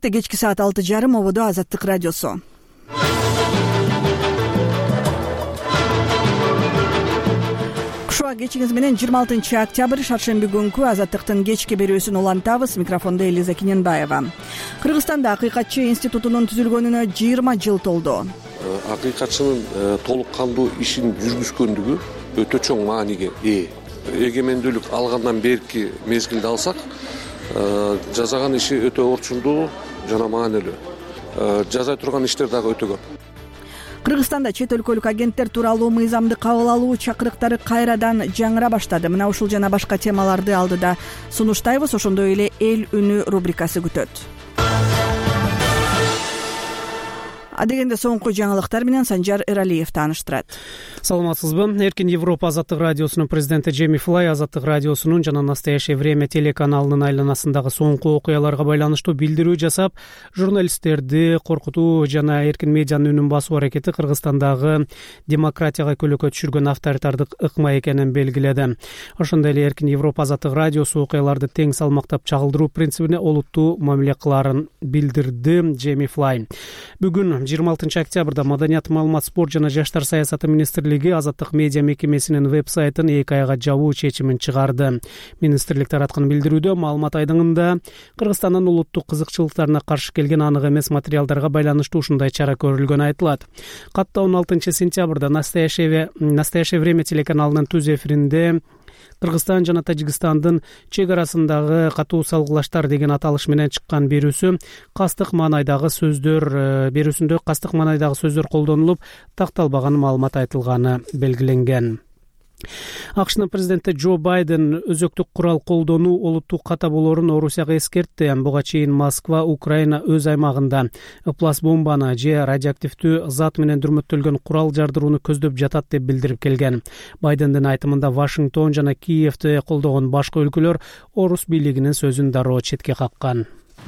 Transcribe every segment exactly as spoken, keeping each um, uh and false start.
Кечки саат алты жарым ободо Азаттык радиосу. Кушуа кечиңиз менен жыйырма алтынчы октябрь шаршемби күнкү Азаттыктын кечки берүүсүн улантабыз. Микрофондо Элиза Киненбаева. Кыргызстанда Акыйкатчы институтунун түзүлгөнүнө жыйырма жыл толду. Акыйкатчынын толук кандуу ишин жүргүзгөндүгү өтө чоң мааниге ээ. Эгемендүүлүк алгандан берки мезгилде алсак, жасаган иши өтө орчундуу жана маанилүү. Жасай турган иштер дагы өтө көп. Кыргызстанда чет өлкөлүк агенттер тууралуу мыйзамды кабыл алуу чакырыктары кайрадан жаңыра баштады. Мына ушул жана башка темаларды алдыда сунуштайбыз. Ошондой эле эл үнү рубрикасы күтөт. Адегенде соңку жаңылыктар менен Санжар Эралиев тааныштырат. Саламатсызбы? Эркин Европа Азаттык радиосунун президенти Джейми Флай Азаттык радиосунун жана Настоящее время телеканалынын айланасындагы соңку окуяларга байланыштуу билдирүү жасап, журналисттерди коркутуу жана эркин медианын үнүн басуу аракети Кыргызстандагы демократияга көлөкө түшүргөн авторитардык ыкма экенин белгиледи. Ошондой эле Эркин Европа Азаттык радиосу окуяларды тең салмактап чагылдыруу принцибине олуттуу мамиле кылаарын билдирди Джейми Флай. Бүгүн жыйырма алтынчы октябрда Маданият, маалымат, спорт жана жаштар саясаты министрлиги Азаттык медиа мекемесинин веб-сайтын эки айга жабуу чечимин чыгарды. Министрлик тараткан билдирүүдө маалымат айдыңында Кыргызстандын улуттук кызыкчылыктарына каршы келген анык эмес материалдарга байланыштуу ушундай чара көрүлгөнү айтылат. Катта он алтынчы сентябрда Настоящее время телеканалынын түз эфиринде Кыргызстан жана Тажикстандын чек арасындагы катуу салгылаштар деген аталыш менен чыккан берүүсү кастык маанайдагы сөздөр берүүсүндө кастык маанайдагы сөздөр колдонулуп, такталбаган маалымат айтылганы белгиленген. АКШнын президенти Джо Байден өзөктүк курал колдонуу олуттук ката болоорун Орусияга эскертти. Буга чейин Москва Украина өз аймагында ыплас бомбаны же радиоактивдүү зат менен дүрмөттөлгөн курал жардырууну көздөп жатат деп билдирип келген. Байдендин айтымында Вашингтон жана Киевти колдогон башка өлкөлөр Орус бийлигинин сөзүн дароо четке каккан.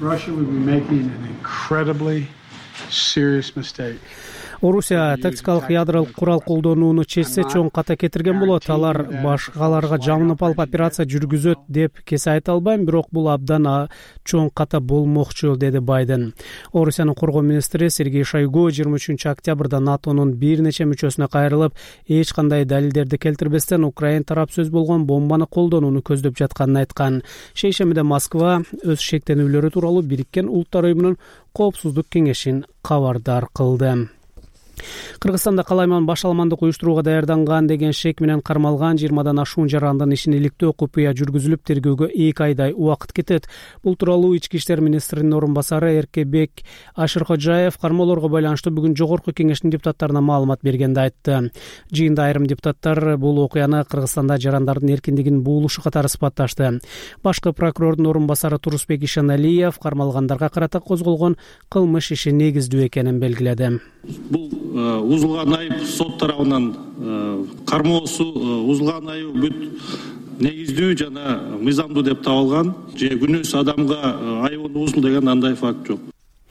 Орусия тактикалык ядролук курал колдонууну чечсе чоң ката кетирген болот. Алар башкаларга жамынып алып операция жүргүзөт деп кесе айта албайм, бирок бул абдан чоң ката болмокчу, деди Байден. Орусиянын коргоо министри Сергей Шойгу жыйырма үчүнчү октябрда НАТОнун бир нече мүчөсүнө кайрылып, эч кандай далилдерди келтирбестен Украин тарап сөз болгон бомбаны колдонууну көздөп жатканын айткан. Шейшембиде Москва өз шектенүүлөрү тууралуу Бириккен Улуттар уюмунун коопсуздук кеңешин кабардар кылды. Кыргызстанда калайман башаламандык уюштурууга даярданган деген шек менен кармалган жыйырмадан ашуун жарандын ишин иликтөө купуя жүргүзүлүп, тергөөгө эки айдай убакыт кетет. Бул тууралуу Ички иштер министринин орун басары Эркебек Ашыркожаев кармоолорго байланыштуу бүгүн жогорку кеңештин депутаттарына маалымат бергенде айтты. Жыйында айрым депутаттар бул окуяны Кыргызстанда жарандардын эркиндигин буулушу катары сыпатташты. Башкы прокурордун орун басары Турусбек Ишаналиев кармалгандарга карата козголгон кылмыш иши негиздүү экенин белгиледи. Бул узулган айып сот тарабынан кармоосу узулган айып бүт негиздүү жана мыйзамдуу деп табылган. Же күнөөсү адамга айыбын узул деген андай факт жок,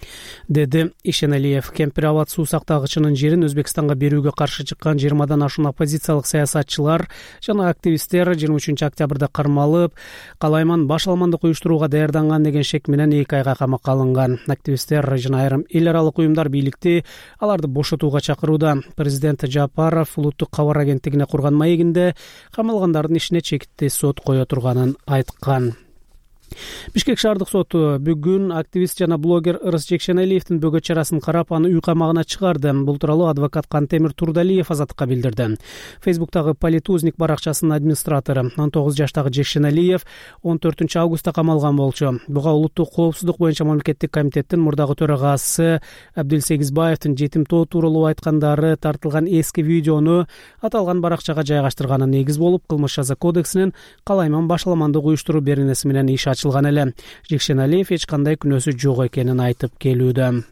деди Ишеналиев. Кемпир абад суу сактагычынын жерин Өзбекстанга берүүгө каршы чыккан жыйырмадан ашуун оппозициялык саясатчылар жана активисттер жыйырма үчүнчү октябрда кармалып, калайман башаламандык уюштурууга даярданган деген шек менен эки айга камакка алынган. Активисттер жана айрым эл аралык уюмдар бийликти аларды бошотууга чакырууда. Президент Жапаров улуттук кабар агенттигине курган маегинде камалгандардын ишине чекитти сот кое турганын айткан. Бишкек шаардык соту бүгүн активист жана блогер Ырыс Жекшеналиевдин бөгөт чарасын карап, аны үй камагына чыгарды. Бул тууралуу адвокат Кантемир Турдалиев Азаттыкка билдирди. Фейсбуктагы Политузник баракчасынын администратору он тогуз жаштагы Жекшеналиев он төртүнчү августта камалган болчу. Буга улуттук коопсуздук боюнча мамлекеттик комитеттин мурдагы төрагасы Абдилсегизбаевдин жетимтоо тууралуу айткандары тартылган эски видеону аталган баракчага жайгаштырганы негиз болуп, кылмыш жаза кодексинин калайман башаламандык уюштуруу беренеси менен иш ачылган эле. Жекшеналиев эч кандай күнөөсү жок экенин айтып келүүдө.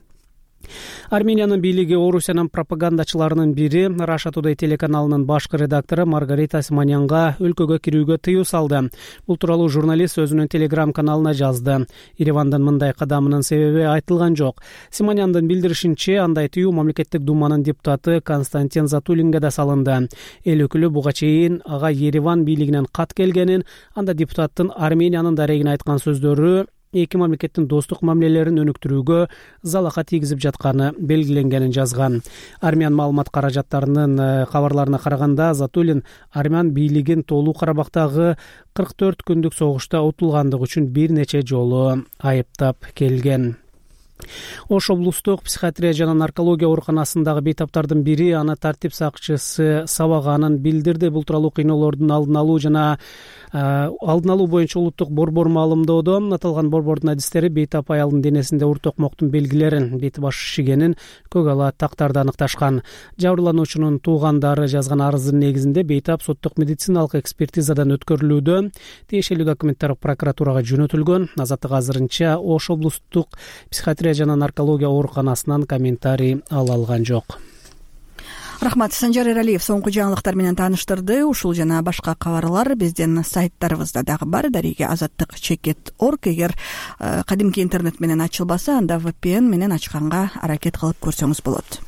Армениянын бийлиги Орусиянын пропагандачыларынын бири Russia Today телеканалынын башкы редактору Маргарита Симонянга өлкөгө кирүүгө тыюу салды. Бул тууралуу журналист өзүнүн телеграм каналына жазды. Еревандын мындай кадамынын себеби айтылган жок. Симоняндын билдиришинче, андай тыюу мамлекеттик думанын депутаты Константин Затулинге да салынды. Эл өкүлү буга чейин ага Ереван бийлигинен кат келгенин, анда депутаттын Армениянын дарегине айткан сөздөрү эки мамлекеттин достук мамилелерин өнүктүрүүгө залака тийгизип жатканы белгиленгенин жазган. Армян маалымат каражаттарынын кабарларына караганда Затулин армян бийлигин Тоолуу Карабактагы кырк төрт күндүк согушта утулгандыгы үчүн бир нече жолу айыптап келген. Ош облустук психиатрия жана наркология ооруканасындагы бейтаптардын бири аны тартип сакчысы сабаганын билдирди. Бул тууралуу кыйноолордун алдын алуу жана алдын алуу боюнча улуттук борбор маалымдоодо аталган борбордун адистери бейтап аялдын денесинде ур токмоктун белгилерин, бети башы шишигенин, көк ала тактарды аныкташкан. Жабырлануучунун туугандары жазган арыздын негизинде бейтап соттук медициналык экспертизадан өткөрүлүүдө. Тиешелүү документтер прокуратурага жөнөтүлгөн. Азаттык азырынча Ош облустук психиатрия жана наркология ооруканасынан комментарий ала алган жок. Рахмат. Санжар Эралиев соңку жаңылыктар менен тааныштырды. Ушул жана башка кабарлар биздин сайттарыбызда дагы бар. Дареге азаттык чекит точка орг. Эгер кадимки интернет менен ачылбаса, анда ви пи эн менен ачканга аракет кылып көрсөңүз болот.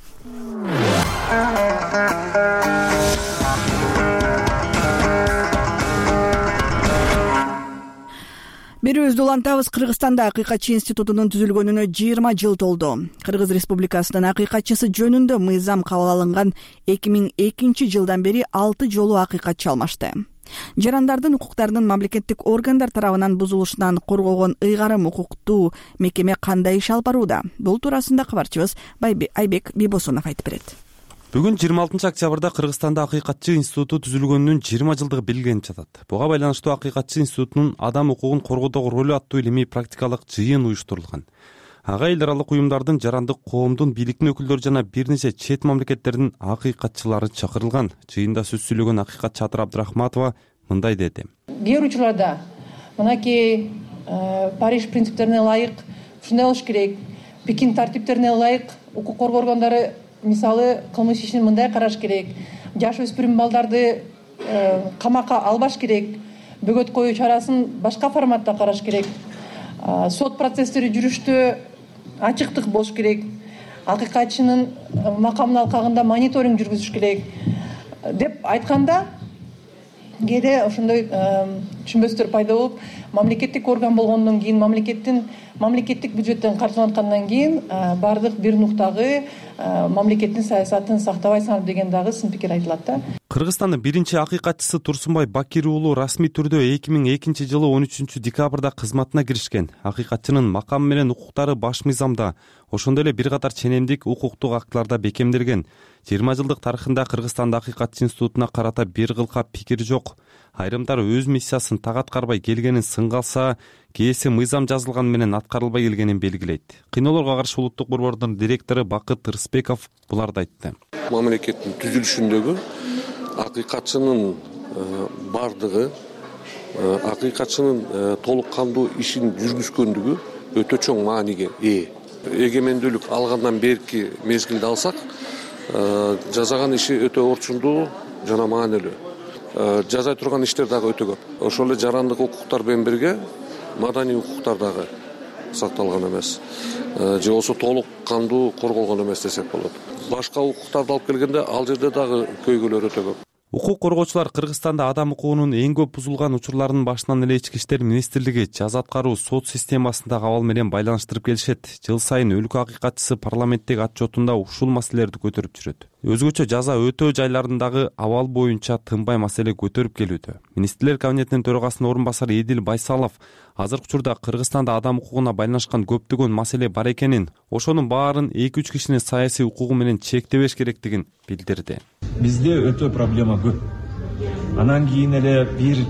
Берүүбүздү улантабыз. Кыргызстанда акыйкатчы институтунун түзүлгөнүнө жыйырма жыл толду. Кыргыз Республикасынын акыйкатчысы жөнүндө мыйзам кабыл алынган эки миң экинчи жылдан бери алты жолу акыйкатчы алмашты. Жарандардын укуктарынын мамлекеттик органдар тарабынан бузулушунан коргогон ыйгарым укуктуу мекеме кандай иш алып барууда? Бул туурасында кабарчыбыз Айбек Бибосунов айтып берет. Бүгүн жыйырма алтынчы октябрда Кыргызстанда акыйкатчы институту түзүлгөнүнүн жыйырма жылдыгы белгиленип жатат. Буга байланыштуу акыйкатчы институтунун адам укугун коргоодогу ролу аттуу илимий практикалык жыйын уюштурулган. Ага эл аралык уюмдардын, жарандык коомдун, бийликтин өкүлдөрү жана бир нече чет мамлекеттердин акыйкатчылары чакырылган. Жыйында сөз сүйлөгөн акыйкатчы Атыр Абдрахматова мындай деди. Кээ бир учурларда мынакей Париж принциптерине ылайык ушундай болуш керек, Пекин тартиптерине ылайык укук коргоо органдары мисалы кылмыш ишин мындай караш керек, жаш өспүрүм балдарды камакка албаш керек, бөгөт коюу чарасын башка форматта караш керек, сот процесстери жүрүштө ачыктык болуш керек, акыйкатчынын макамын алкагында мониторинг жүргүзүш керек деп айтканда, кээде ошондой түшүнбөстөр пайда болуп, мамлекеттик орган болгондон кийин, мамлекеттин мамлекеттик бюджеттен каржыланып аткандан кийин баардык бир нуктагы мамлекеттин саясатын сактабай саналып деген дагы сын пикир айтылат да. Кыргызстандын биринчи акыйкатчысы Турсунбай Бакир уулу расмий түрдө эки миң экинчи жылы он үчүнчү декабрда кызматына киришкен. Акыйкатчынын макамы менен укуктары баш мыйзамда, ошондой эле бир катар ченемдик укуктук актыларда бекемделген. жыйырма жылдык тарыхында Кыргызстанда акыйкатчы институтуна карата бир кылка пикир жок. Айрымдары өз миссиясын так аткарбай келгенин сынга алса, кээси мыйзам жазылган менен аткарылбай келгенин белгилейт. Кыйноолорго каршы улуттук борбордун директору Бакыт Тырысбеков буларды айтты. Мамлекеттин түзүлүшүндөгү акыйкатчынын бардыгы, акыйкатчынын толук кандуу ишин жүргүзгөндүгү өтө чоң мааниге ээ. Эгемендүүлүк алгандан берки мезгилде алсак, жасаган иши өтө орчундуу жана маанилүү. Жазай турган иштер дагы өтө көп. Ошол эле жарандык укуктар менен бирге маданий укуктар дагы сакталган эмес. Же болсо толук кандуу корголгон эмес десек болот. Башка укуктарды алып келгенде ал жерде дагы көйгөйлөр өтө көп. Укук коргоочулар Кыргызстанда адам укугунун эң көп бузулган учурларынын башынан эле Ички иштер министрлиги жаза аткаруу сот системасындагы абал менен байланыштырып келишет. Жыл сайын өлкө акыйкатчысы парламенттеги отчетунда ушул маселелерди көтөрүп жүрөт. Өзгөчө жаза өтөө жайларындагы абал боюнча тынбай маселе көтөрүп келүүдө. Министрлер кабинетинин төрагасынын орун басары Эдил Байсалов азыркы учурда Кыргызстанда адам укугуна байланышкан көптөгөн маселе бар экенин, ошонун баарын эки үч кишинин саясий укугу менен чектебеш керектигин билдирди. Бизде өтө проблема көп. Анан кийин эле бир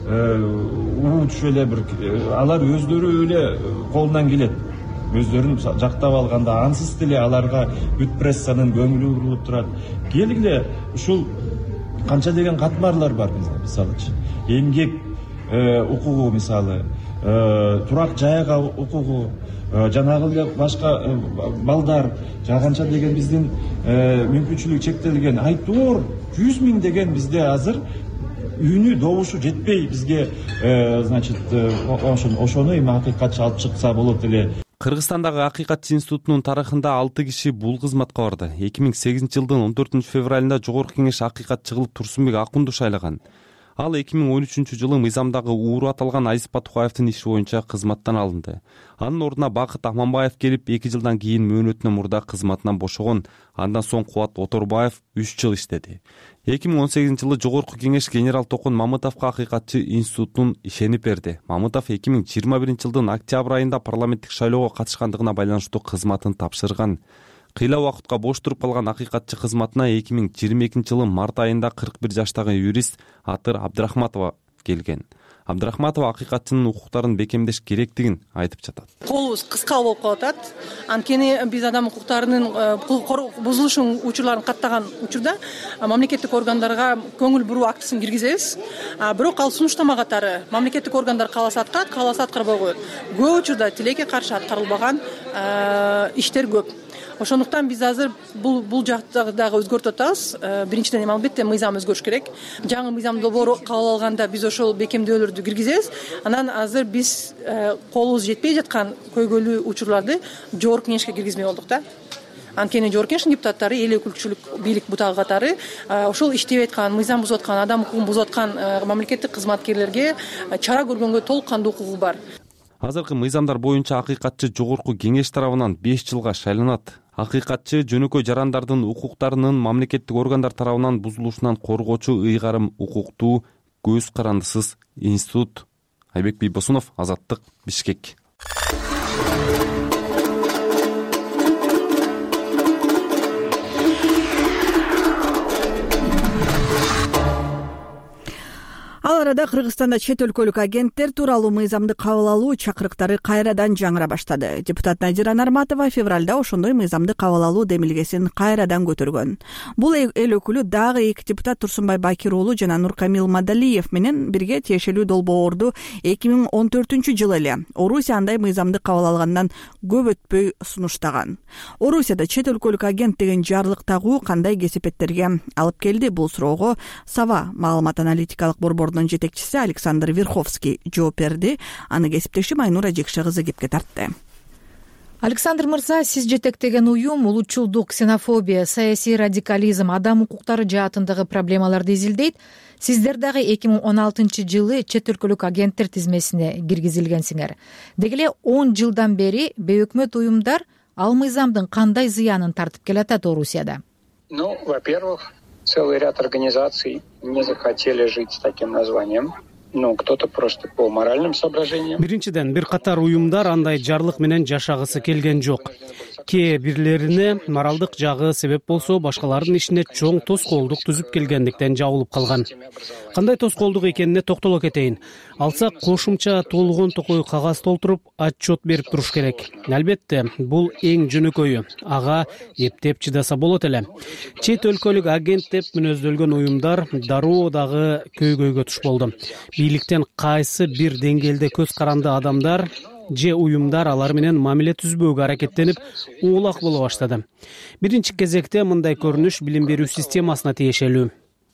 уучу эле бир алар өздөрү эле колунан келет. Өздөрүн жактап алганда ансыз деле аларга бүт прессанын көңүлү бурулуп турат. Келгиле ушул канча деген катмарлар бар бизде, мисалычы. Эмгек укугу мисалы, турак жайга укугу, жанагы эле башка балдар, канча деген биздин мүмкүнчүлүк чектелген. Айтор жүз миң деген бизде азыр үйүнү добушу жетпей бизге, значит, ошону эми акыйкатчы алып чыкса болот эле. Кыргызстандагы акыйкатчы институтунун тарыхында алты киши бул кызматка барды. эки миң сегизинчи жылдын он төртүнчү февралында Жогорку Кеңеш акыйкатчы кылып Турсунбек Акунду шайлаган. ал эки миң он үчүнчү жылы мыйзамдагы ууру аталган Азиз Батукаевдин иши боюнча кызматтан алынды. Анын ордуна Бакыт Аманбаев келип эки жылдан кийин мөөнөтүнөн мурда кызматынан бошогон. Андан соң Кубат Оторбаев үч жыл иштеди. эки миң он сегизинчи жылы Жогорку Кеңеш генерал Токун Мамытовго Акыйкатчы институтун ишенип берди. Мамытов эки миң жыйырма биринчи жылдын октябрь айында парламенттик шайлоого катышкандыгына байланыштуу кызматын тапшырган. Кыйла убакытка бош туруп калган акыйкатчы кызматына эки миң жыйырма экинчи жылы март айында кырк бир жаштагы юрист Атыр Абдрахматова келген. Абдрахматова акыйкатчынын укуктарын бекемдеш керектигин айтып жатат. Колубуз кыска болуп калып атат. Анткени биз адам укуктарынын бузулушун учурларын каттаган учурда мамлекеттик органдарга көңүл буруу актысын киргизебиз. Бирок ал сунуштама катары мамлекеттик органдар кааласа аткарат, кааласа аткарбай коет. Көп учурда тилекке каршы аткарылбаган иштер көп. Ошондуктан биз азыр бул бул жакта дагы өзгөртүп атабыз. Биринчиден эми албетте мыйзам өзгөрүш керек. Жаңы мыйзам долбоору кабыл алганда биз ошол бекемдөөлөрдү киргизебиз. Анан азыр биз колубуз жетпей жаткан көйгөйлүү учурларды жогорку кеңешке киргизмей болдук да. Анткени жогорку кеңештин депутаттары эл өкүлчүлүк бийлик бутагы катары ошол иштеп аткан, мыйзам бузуп аткан, адам укугун бузуп аткан мамлекеттик кызматкерлерге чара көргөнгө толук кандуу укугу бар. Азыркы мыйзамдар боюнча акыйкатчы жогорку кеңеш тарабынан беш жылга шайланат. Акыйкатчы жөнөкөй жарандардын укуктарынын мамлекеттик органдар тарабынан бузулушунан коргоочу ыйгарым укуктуу көз карандысыз институт. Айбек Бийбосунов, Азаттык, Бишкек. Ал арада Кыргызстанда чет өлкөлүк агенттер тууралуу мыйзамды кабыл алуу чакырыктары кайрадан жаңыра баштады. Депутат Надира Нарматова февралда ошондой мыйзамды кабыл алуу демилгесин кайрадан көтөргөн. Бул эл өкүлү дагы эки депутат Турсунбай Бакир уулу жана Нуркамил Мадалиев менен бирге тиешелүү долбоорду эки миң он төртүнчү жылы эле Орусия андай мыйзамды кабыл алгандан көп өтпөй сунуштаган. Орусияда чет өлкөлүк агент деген жарлык тагуу кандай кесепеттерге алып келди? Бул суроого Сава маалымат аналитикалык борборунун жетекчиси Александр Верховский жооп берди. Аны кесиптешим Айнура Жекше кызы кепке тартты. Александр мырза, сиз жетектеген уюм улутчулдук, ксенофобия, саясий радикализм, адам укуктары жаатындагы проблемаларды изилдейт. Сиздер дагы эки миң он алтынчы жылы чет өлкөлүк агенттер тизмесине киргизилгенсиңер. Деги эле он жылдан бери бейөкмөт уюмдар ал мыйзамдын кандай зыянын тартып келатат Орусияда? Ну, во-первых, целый ряд организаций не захотели жить с таким названием. Ну, кто-то просто по моральным соображениям. Биринчиден, бир катар уюмдар андай жарлык менен жашагысы келген жок. Кээ бирлерине моралдык жагы себеп болсо, башкалардын ишине чоң тоскоолдук түзүп келгендиктен жабылып калган. Кандай тоскоолдук экенине токтоло кетейин. Алсак, кошумча толгон токой кагаз толтуруп, отчет берип туруш керек. Албетте, бул эң жөнөкөйү. Ага эптеп чыдаса болот эле. Чет өлкөлүк агент деп мүнөздөлгөн уюмдар дароо дагы көйгөйгө туш болду. Бийликтен кайсы бир деңгээлде көз каранды адамдар же уюмдар алар менен мамиле түзбөөгө аракеттенип уулак боло баштады. Биринчи кезекте мындай көрүнүш билим берүү системасына тиешелүү.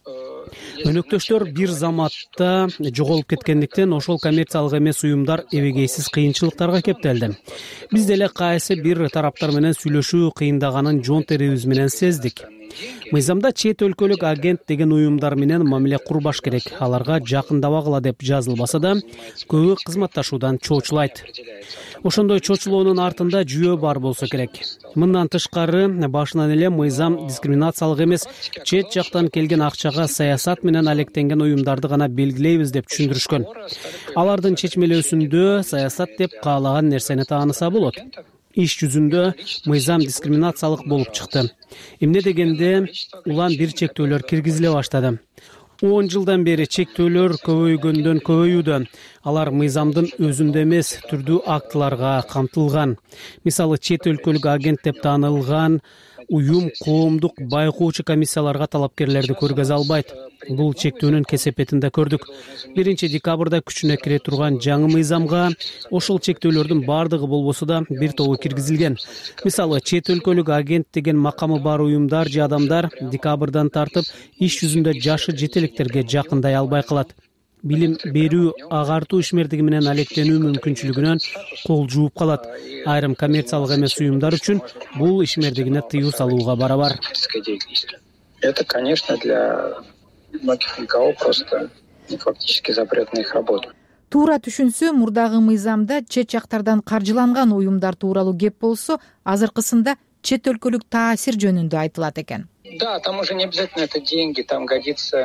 Өнөктөштөр бир заматта жоголуп кеткендиктен ошол коммерциялык эмес уюмдар эбегейсиз кыйынчылыктарга кептелди. Биз деле кайсы бир тараптар менен сүйлөшүү кыйындаганын жон терибиз менен сездик. Мыйзамда чет өлкөлүк агент деген уюмдар менен мамиле курбаш керек, аларга жакындабагыла деп жазылбаса да, көбү кызматташуудан чоочулайт. Ошондой чоочулоонун артында жүйө бар болсо керек. Мындан тышкары, башынан эле мыйзам дискриминациялык эмес, чет жактан келген акчага саясат менен алектенген уюмдарды гана белгилейбиз деп түшүндүрүшкөн. Алардын чечмелөөсүндө саясат деп каалаган нерсени тааныса болот. Иш жүзүндө мыйзам дискриминациялык болуп чыкты. Эмне дегенде улам бир чектөөлөр киргизиле баштады. он жылдан бери чектөөлөр көбөйгөндөн көбөйүүдө. Алар мыйзамдын өзүндө эмес, түрдүү актыларга камтылган. Мисалы, чет өлкөлүк агент деп таанылган уюм коомдук байкоочу комиссияларга талапкерлерди көргөзө албайт. Бул чектөөнүн кесепетин да көрдүк. биринчи декабрда күчүнө кире турган жаңы мыйзамга ошол чектөөлөрдүн бардыгы болбосо да бир тобу киргизилген. Мисалы, чет өлкөлүк агент деген макамы бар уюмдар же адамдар декабрдан тартып иш жүзүндө жашы жетелектерге жакындай албай калат. Билим берүү, агартуу ишмердиги менен алектенүү мүмкүнчүлүгүнөн кол жууп калат. Айрым коммерциялык эмес уюмдар үчүн бул ишмердигине тыюу салууга барабар. Это, конечно, для многих эн ка о просто фактически запрет на их работу. Туура түшүнсө, мурдагы мыйзамда чет жактардан каржыланган уюмдар тууралуу кеп болсо, азыркысында чет өлкөлүк таасир жөнүндө айтылат экен. Да, там уже не обязательно это деньги, там годится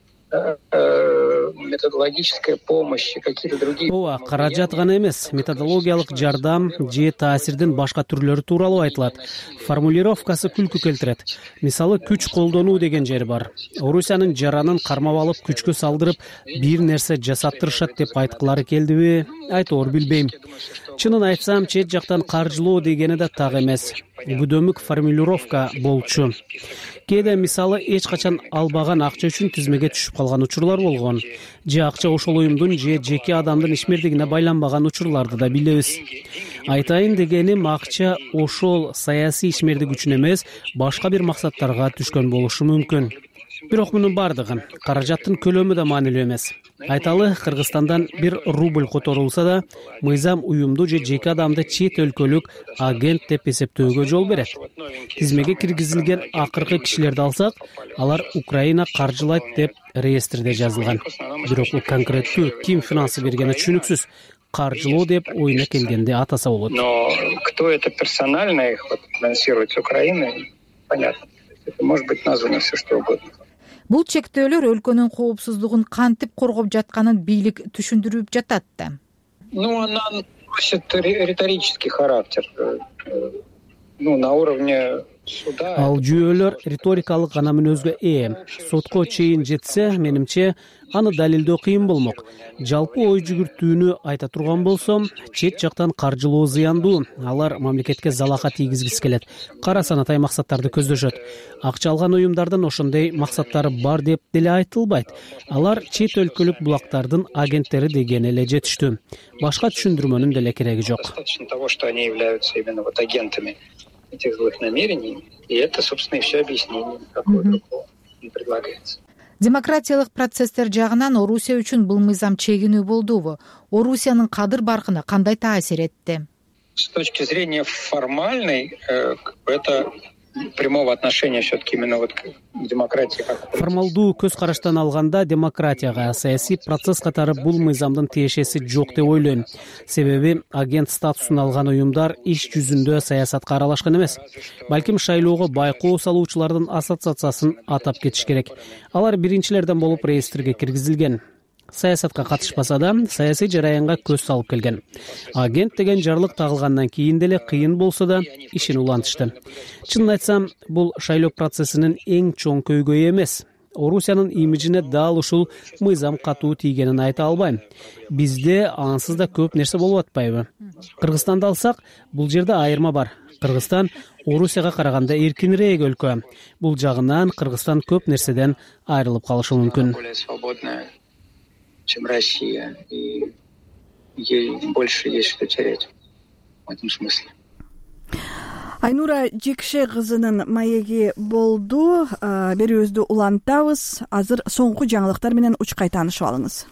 методологическая помощь, какие-то другие. Ооба, каражат гана эмес, методологиялык жардам же таасирдин башка түрлөрү тууралуу айтылат. Формулировкасы күлкү келтирет. Мисалы, күч колдонуу деген жери бар. Орусиянын жаранын кармап алып, күчкө салдырып, бир нерсе жасаттырышат деп айткылары келдиби? Айтоор билбейм. Чынын айтсам, чет жактан каржылоо дегени да так эмес. Бүдөмүк формулировка болчу. Кээде мисалы эч качан албаган акча үчүн тизмеге түшүп калган учурлар болгон. Же акча ошол уюмдун же жеке адамдын ишмердигине байланбаган учурларды да билебиз. Айтайын дегеним, акча ошол саясий ишмердик үчүн эмес, башка бир максаттарга түшкөн болушу мүмкүн. Бирок мунун бардыгы каражаттын көлөмү да маанилүү эмес. Айталы, Кыргызстандан бир рубль которулса да, мыйзам уюмду же жеке адамды чет өлкөлүк агент деп эсептөөгө жол берет. Тизмеге киргизилген акыркы кишилерди алсак, алар Украина каржылайт деп реестрде жазылган. Бирок конкреттүү ким финансы бергени түшүнүксүз. Каржылоо деп оюна келгенде атаса болот. Но кто это персонально их вот финансирует с Украины, понятно. Это может быть названо все что угодно. Бул чектөөлөр өлкөнүн коопсуздугун кантип коргоп жатканын бийлик түшүндүрүп жатат да. Ну, она носит риторический характер. Ну, на уровне суда. Ал жүйөлөр риторикалык гана мүнөзгө ээ. Сотко чейин жетсе, менимче, аны далилдөө кыйын болмок. Жалпы ой жүгүртүүнү айта турган болсом, чет жактан каржылоо зыяндуу. Алар мамлекетке залака тийгизгиси келет. Кара санатай максаттарды көздөшөт. Акча алган уюмдардан ошондой максаттары бар деп деле айтылбайт. Алар чет өлкөлүк булактардын агенттери деген эле жетиштүү. Башка түшүндүрмөнүн деле кереги жок. Достаточно того, что они являются именно вот агентами этих злых намерений, и это, собственно, и все объяснение, какое другого не предлагается. Демократиялык процесстер жагынан Орусия үчүн бул мыйзам чегинүү болдубу? Орусиянын кадыр баркына кандай таасир этти? С точки зрения формальной, это прямого отношения все-таки именно вот к демократии. Формалдуу көз караштан алганда демократияга, саясий процесс катары бул мыйзамдын тиешеси жок деп ойлойм. Себеби агент статусун алган уюмдар иш жүзүндө саясатка аралашкан эмес. Балким шайлоого байкоо салуучулардын ассоциациясын атап кетиш керек. Алар биринчилерден болуп реестрге киргизилген. Саясатка катышпаса да, саясий жараянга көз салып келген. Агент деген жарлык тагылгандан кийин деле кыйын болсо да ишин улантышты. Чынын айтсам, бул шайлоо процессинин эң чоң көйгөйү эмес. Орусиянын имиджине дал ушул мыйзам катуу тийгенин айта албайм. Бизде ансыз да көп нерсе болуп атпайбы? Кыргызстанды алсак, бул жерде айырма бар. Кыргызстан Орусияга караганда эркинирээк өлкө. Бул жагынан Кыргызстан көп нерседен айрылып калышы мүмкүн. Чем Россия, и ей больше есть что терять в этом смысле. Айнура Жекше кызынын маеги болду. Берүүбүздү улантабыз. Азыр соңку жаңылыктар менен учкай таанышып алыңыз.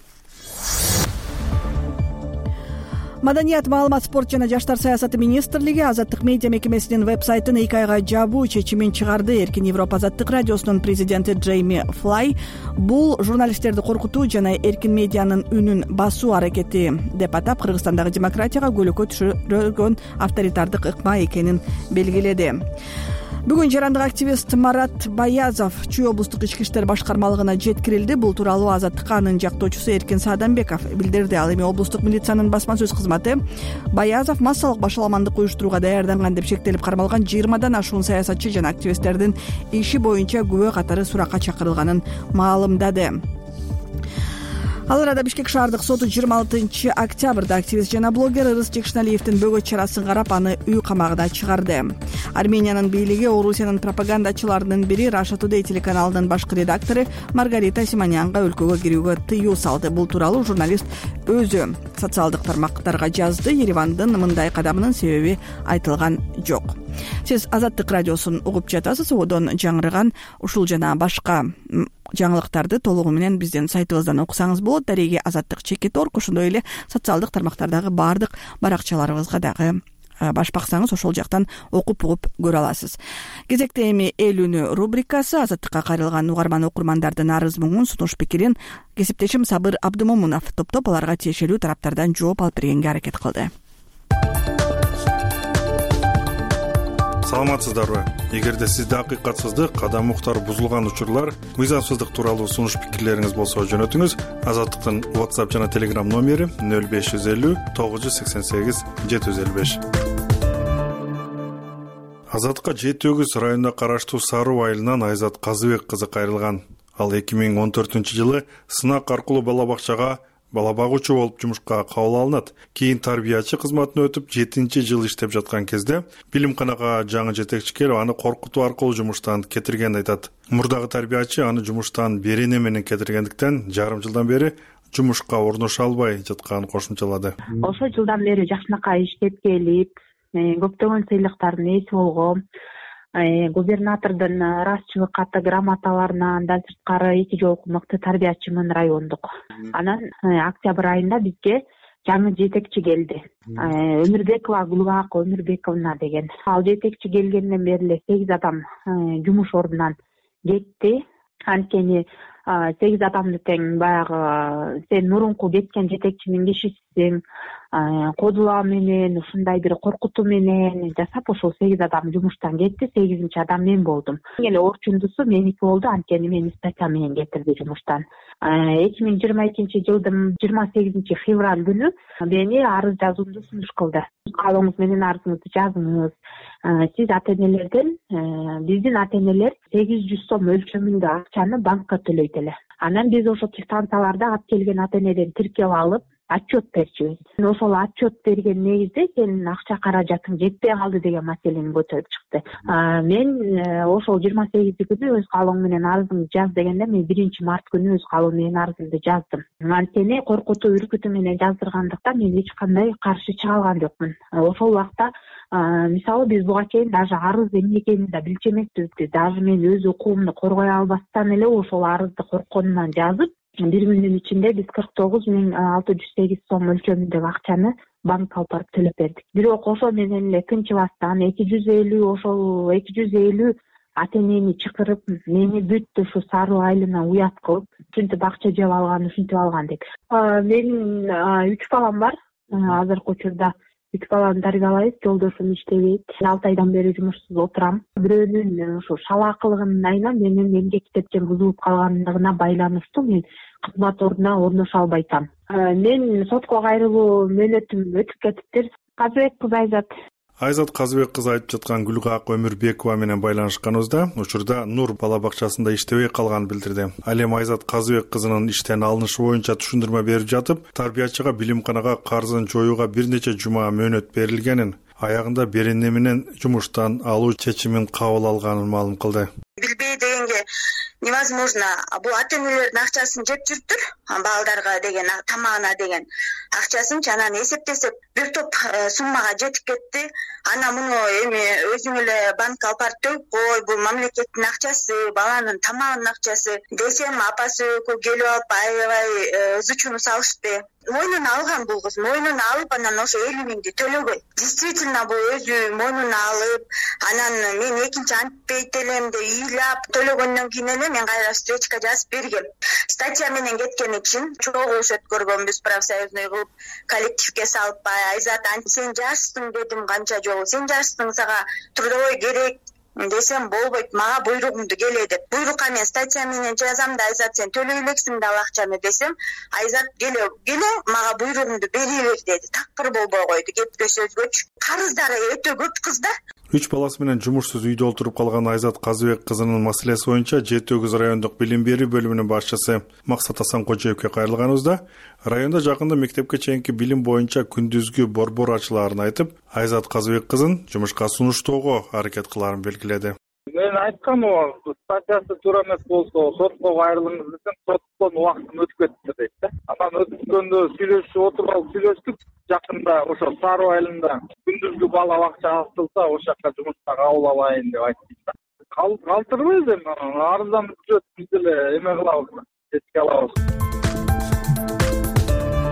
Маданият, маалымат, спорт жана жаштар саясаты министрлиги Азаттык медиа мекемесинин веб-сайтын эки айга жабуу чечимин чыгарды. Эркин Европа Азаттык радиосунун президенти Джейми Флай бул журналисттерди коркутуу жана эркин медианын үнүн басуу аракети деп атап, Кыргызстандагы демократияга көлөкө түшүргөн авторитардык ыкма экенин белгиледи. Бүгүн жарандык активист Марат Баязов Чүй облустук ички иштер башкармалыгына жеткирилди. Бул тууралуу Азаттыкка анын жактоочусу Эркин Саадамбеков билдирди. Ал эми облустук милициянын басма сөз кызматы Баязов массалык башаламандык уюштурууга даярданган деп шектелип кармалган жыйырмадан ашуун саясатчы жана активисттердин иши боюнча күбө катары суракка чакырылганын маалымдады. Ал арада Бишкек шаардык соту жыйырма алтынчы октябрда активист жана блогер Ырыс Жекшеналиевдин бөгөт чарасын карап, аны үй камагына чыгарды. Армениянын бийлиги Орусиянын пропагандачыларынын бири Russia Today телеканалынын башкы редактору Маргарита Симонянга өлкөгө кирүүгө тыюу салды. Бул тууралуу журналист өзү социалдык тармактарга жазды. Еревандын мындай кадамынын себеби айтылган жок. Сиз Азаттык радиосун угуп жатасыз. Одон жаңырган ушул жана башка жаңылыктарды толугу менен биздин сайтыбыздан окусаңыз болот. Дареги азаттык чекит орг, ошондой эле социалдык тармактардагы баардык баракчаларыбызга дагы баш баксаңыз ошол жактан окуп угуп көрө аласыз. Кезекте эми эл үнү рубрикасы. Азаттыкка кайрылган угарман окурмандардын арыз муңун, сунуш пикирин кесиптешим Сабыр Абдымомунов топтоп аларга тиешелүү тараптардан жооп алып бергенге аракет кылды. Саламатсыздарбы? Эгерде сизде акыйкатсыздык, кадам укуктары бузулган учурлар, мыйзамсыздык тууралуу сунуш пикирлериңиз болсо жөнөтүңүз. Азаттыктын WhatsApp жана Telegram номери нөл беш жүз элүү тогуз жүз сексен сегиз жети жүз элүү беш. Азаттыкка жети өгүз районуна караштуу Саруу айылынан Айзат Казыбек кызы кайрылган. Ал эки миң он төртүнчү жылы сынак аркылуу бала бакчага бала багуучу болуп жумушка кабыл алынат. Кийин тарбиячы кызматына өтүп жетинчи жыл иштеп жаткан кезде билимканага жаңы жетекчи келип аны коркутуу аркылуу жумуштан кетиргенин айтат. Мурдагы тарбиячы аны жумуштан берене менен кетиргендиктен жарым жылдан бери жумушка орношо албай жатканын кошумчалады. Ошо жылдан бери жакшынакай иштеп келип, көптөгөн сыйлыктардын ээси болгом. Губернатордун ыраазычылык каты грамоталарынан андан сырткары эки жолку мыкты тарбиячымын райондук. Анан октябрь айында бизге жаңы жетекчи келди. Өмүрбекова Гулбак Өмүрбековна деген. Ал жетекчи келгенден бери эле сегиз адам жумуш ордунан кетти. Анткени сегиз адамды тең баягы сен мурунку кеткен жетекчинин кишисиң, кодулоо менен ушундай бир коркутуу менен жасап ошол сегиз адам жумуштан кетти. Сегизинчи адам мен болдум. Эле орчундусу меники болду, анткени мени статья менен кетирди жумуштан. эки миң жыйырма экинчи жылдын жыйырма сегизинчи февраль күнү мени арыз жазуумду сунуш кылды. Каалооңуз менен арызыңызды жазыңыз. Сиз ата энелерден, биздин ата энелер сегиз жүз сом өлчөмүндө акчаны банкка төлөйт эле. Анан биз ошо станцияларда алып келген ата энеден тиркеп алып отчет берчүбүз. Ошол отчет берген негизде сенин акча каражатың жетпей калды деген маселени көтөрүп чыкты. Мен ошол жыйырма сегизи күнү өз каалооң менен арызыңды жаз дегенде мен биринчи март күнү өз каалоом менен арызымды жаздым. Анткени коркутуу үркүтүү менен жаздыргандыктан мен эч кандай каршы чыга алган жокмун. Ошол убакта мисалы биз буга чейин даже арыз эмне экенин да билчү эмеспиз. Даже мен өз укугумду коргой албастан эле ошол арызды коркконуман жазып, бир күндүн ичинде биз кырк тогуз миң алты жүз сегиз сом өлчөмүндөгү акчаны банкка алып барып төлөп бердик. Бирок ошо менен эле тынчыбастан эки жүз элүү ошол эки жүз элүү ата энени чакырып, мени бүт ушу Саруу айылына уят кылып, ушинтип акча жеп алган, ушинтип алган деп. Менин үч балам бар. Азыркы учурда үч баланы тарбиялайбыз, жолдошум иштебейт. алты айдан бери жумушсуз отурам. Бирөөнүн ушу шалаакылыгынын айынан менин эмгек китепчем бузулуп калгандыгына байланыштуу мен кызмат ордуна орношо албай атам. Мен сотко кайрылуу мөөнөтүм өтүп кетиптир. Казыбек кыз Айзат. Айзат Казыбек кызы айтып жаткан Гулбак Өмүрбекова менен байланышканыбызда учурда Нур бала бакчасында иштебей калганын билдирди. Ал эми Айзат Казыбек кызынын иштен алынышы боюнча түшүндүрмө берип жатып, тарбиячыга билимканага карзын жоюуга бир нече жума мөөнөт берилгенин, аягында берене менен жумуштан алуу чечимин кабыл алганын маалым кылды. Билбей дегенге невозможно. Бул ата энелердин акчасын жеп жүрүптүр. Балдарга деген, тамагына деген акчасын анан эсептесек бир топ суммага жетип кетти. Ана муну эми өзүң эле банкка алып барып төлөп кой, бул мамлекеттин акчасы, баланын тамагынын акчасы десем, апасы экөө келип алып аябай зычууну салышты. Мойнуна алган бул кыз, мойнуна алып анан ошо элүү миңди төлөгөн. Действительно бул өзү мойнуна алып, анан мен экинчи антпейт элем деп ыйлап төлөгөндөн кийин эле мен кайра встречка жазып бергем. Статья менен кеткен үчүн чогулуш өткөргөнбүз, профсоюзный кылып, коллективге салып, Айзат сен жашсың дедим канча жолу. Сен жашсың, сага трудовой керек десем болбойт, мага буйругуңду келе деп. Буйрукка мен статья менен жазам да, Айзат сен төлөй элексиң да ал акчаны десем, Айзат келе келе мага буйругуңду бере бер деди. Такыр болбой койду, кепке сөзгөчү. Карыздары өтө көп кызда. Үч баласы менен жумушсуз үйдө отуруп калган Айзат Казыбек кызынын маселеси боюнча жети өгүз райондук билим берүү бөлүмүнүн башчысы Максат Асанкожоевке кайрылганыбызда, районда жакында мектепке чейинки билим боюнча күндүзгү борбор ачылаарын айтып, Айзат Казыбек кызын жумушка сунуштоого аракет кылаарын белгиледи. Мен айткам, статьясы туура эмес болсо сотко кайрылыңыз десем, соттон убактым өтүп кетти дейт да. Анан өткөндө сүйлөшүп отуруп алып сүйлөштүк. Жакында ошо Саруу айылында күндүзгү бала бакча ачылса, ошол жака жумушка кабыл алайын деп айтты. Калтырбайбыз эми, арыздан түзөт биз эле эме кылабыз, эске алабыз.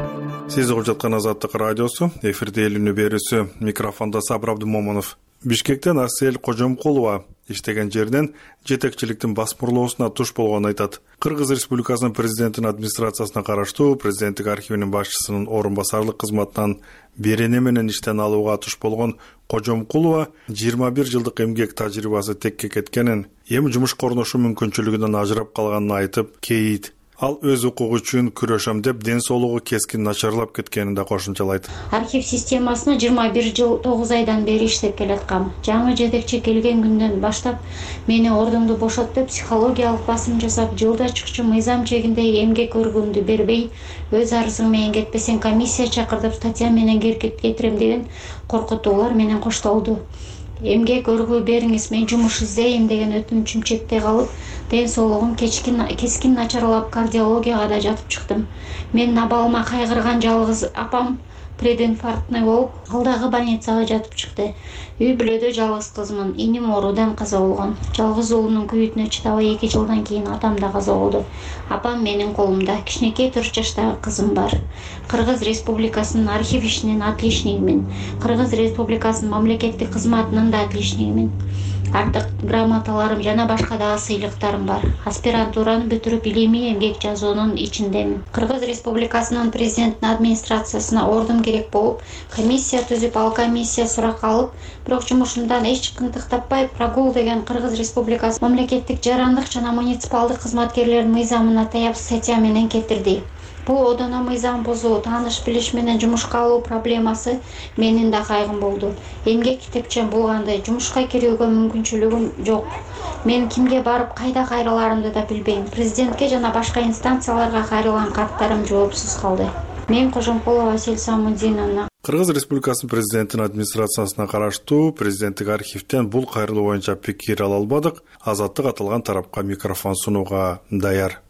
Сиз угуп жаткан Азаттык радиосу, эфирде эл үнү берүүсү, микрофондо Сабыр Абдымомунов. Бишкектен Асель Кожомкулова иштеген жерден жетекчиликтин басмырлоосуна туш болгонун айтат. Кыргыз Республикасынын президентинин администрациясына караштуу президенттик архивинин башчысынын орун басарлык кызматынан берене менен иштен алууга туш болгон Кожомкулова жыйырма бир жылдык эмгек тажрыйбасы текке кеткенин, эми жумушка орношуу мүмкүнчүлүгүнөн ажырап калганын айтып, кейит ал өз укугу үчүн күрөшөм деп ден соолугу кескин начарлап кеткенин да кошумчалайт. Архив системасына жыйырма бир жыл тогуз айдан бери иштеп келаткам. Жаңы жетекчи келген күндөн баштап мени ордумду бошот деп психологиялык басым жасап, жылда чыкчу мыйзам чегиндеги эмгек өргүүмдү бербей, өз арызың менен кетпесең комиссия чакыртып статья менен кетирем деген коркутуулар менен коштолду. Эмгек өргүү бериңиз, мен жумуш издейм деген өтүнүчүм чекте калып, ден соолугум кескин начарлап, кардиологияга да жатып чыктым. Менин абалыма кайгырган жалгыз апам прединфарктный болуп, ал дагы больницага жатып чыкты. Үй бүлөдө жалгыз кызмын, иним оорудан каза болгон. Жалгыз уулумдун күйүтүнө чыдабай эки жылдан кийин атам да каза болду. Апам менин колумда, кичинекей төрт жаштагы кызым бар. Кыргыз Республикасынын архив ишинин отличнигимин, Кыргыз Республикасынын мамлекеттик кызматынын да отличнигимин. Артык грамоталарым жана башка дагы сыйлыктарым бар. Аспирантураны бүтүрүп, илимий эмгек жазуунун ичиндемин. Кыргыз Республикасынын президенттин администрациясына ордум керек болуп, комиссия түзүп, ал комиссия сурак алып, бирок жумушумдан эч кынтык таппай, прогул деген Кыргыз Республикасы мамлекеттик жарандык жана муниципалдык кызматкерлердин мыйзамына таяп статья менен кетирди. Бул одоно мыйзам бузуу, тааныш билиш менен жумушка алуу проблемасы менин да кайгым болду. Эмгек китепчем болгондой, жумушка кирүүгө мүмкүнчүлүгүм жок. Мен кимге барып, кайда кайрыларымды да билбейм. Президентке жана башка инстанцияларга кайрылган каттарым жоопсуз калды. Мен Кожомкулова Асель Самудиновна. Кыргыз Республикасынын президентинин администрациясына караштуу президенттик архивден бул кайрылуу боюнча пикир ала албадык. Азаттык аталган тарапка микрофон сунууга даяр.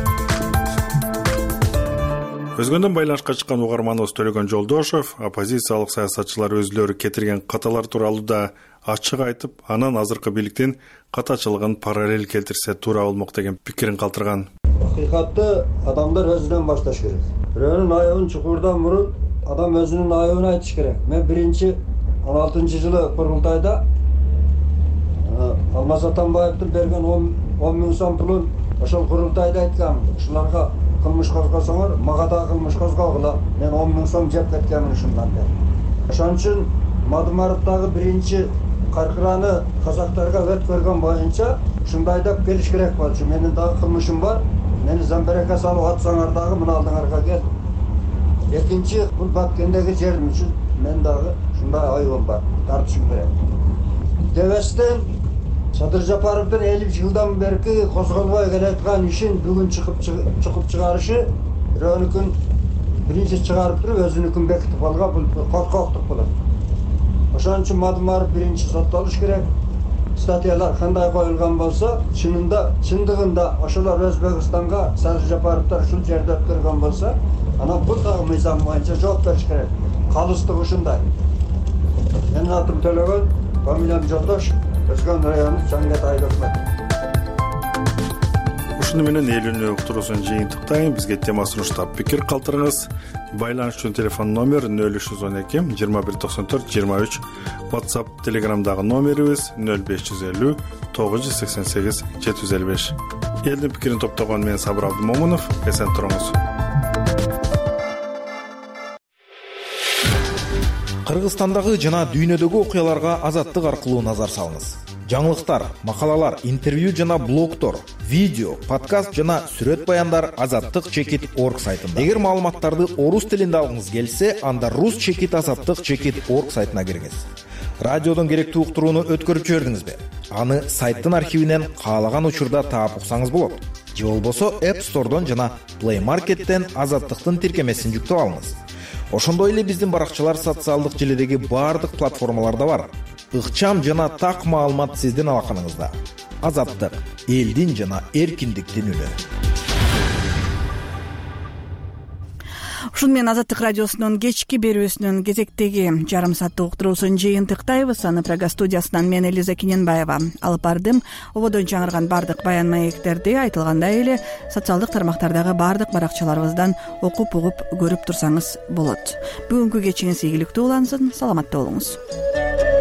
Өзгөндөн байланышка чыккан угарманыбыз Төлөгөн Жолдошов оппозициялык саясатчылар өзлөрү кетирген каталар тууралуу да ачык айтып, анан азыркы бийликтин катачылыгын параллель келтирсе туура болмок деген пикирин калтырган. Акыйкатты адамдар өзүнөн башташ керек. Бирөөнүн айыбын чукурдан мурун адам өзүнүн айыбын айтыш керек. Мен биринчи он алтынчы жылы курултайда Алмаз Атамбаевдин берген он миң сом пулун ошол курултайда айткам. Ушуларга кылмыш козгосоңор, мага да кылмыш козгогула. Мен он миң сом жеп кеткенмин ушундан бери. Ошон үчүн Мадымаровдагы биринчи каркыраны казактарга өткөргөн боюнча ушундай деп келиш керек болчу. Менин дагы кылмышым бар. Мени замберекке салып атсаңар дагы мына алдыңарга кел. Экинчи, бул Баткендеги жерим үчүн мен дагы ушундай айыбым бар. Тартышым керек. Дебестен Садыр Жапаровдун элүү жылдан берки козголбой келаткан ишин бүгүн чыгып чыгып чыгарышы бирөөнүкүн биринчи чыгарып туруп өзүнүкүн бекитип алган бул коркоктук болот. Ошон үчүн Мадымаров биринчи соттолуш керек. Статьялар кандай коюлган болсо, чынында, чындыгында ошолор Өзбекстанга Садыр Жапаровдор ушул жерде өткөргөн болсо, анан бул дагы мыйзам боюнча жооп бериш керек. Калыстык ушундай. Менин атым Төлөгөн, фамилиям Жолдош. Өзгөн району Чаңгат айылында. Ушуну менен эл үнү уктуруусун жыйынтыктайм. Бизге тема сунуштап пикир калтырыңыз. Байланыш үчүн телефон номер нөл үч жүз он эки жыйырма бир токсон төрт жыйырма үч. WhatsApp, Telegramдагы номерибиз нөл беш жүз элүү тогуз жүз сексен сегиз жети жүз элүү беш. Элдин пикирин топтогон мен Сабыр Абдымомунов. Эсен туруңуз. Кыргызстандагы жана дүйнөдөгү окуяларга Азаттык аркылуу назар салыңыз. Жаңылыктар, макалалар, интервью жана блогтор, видео, подкаст жана сүрөт баяндар азаттык чекит орг сайтында. Эгер маалыматтарды орус тилинде алгыңыз келсе, анда рус чекит азаттык чекит орг сайтына кириңиз. Радиодон керектүү уктурууну өткөрүп жибердиңизби? Аны сайттын архивинен каалаган учурда таап уксаңыз болот. Же болбосо App Store'дон жана Play Market'тен азаттыктын тиркемесин жүктөп алыңыз. Ошондой эле биздин баракчалар социалдык желидеги баардык платформаларда бар. Ыкчам жана так маалымат сиздин алаканыңызда. Азаттык, элдин жана эркиндиктин үнү. ушуну менен Азаттык радиосунун кечки берүүсүнүн кезектеги жарым сааттык уктуруусун жыйынтыктайбыз. Аны Прага студиясынан мен Элиза Киненбаева алып бардым. Ободон жаңырган бардык баян маектерди айтылгандай эле социалдык тармактардагы бардык баракчаларыбыздан окуп угуп көрүп турсаңыз болот. Бүгүнкү кечиңиз ийгиликтүү улансын, саламатта болуңуз.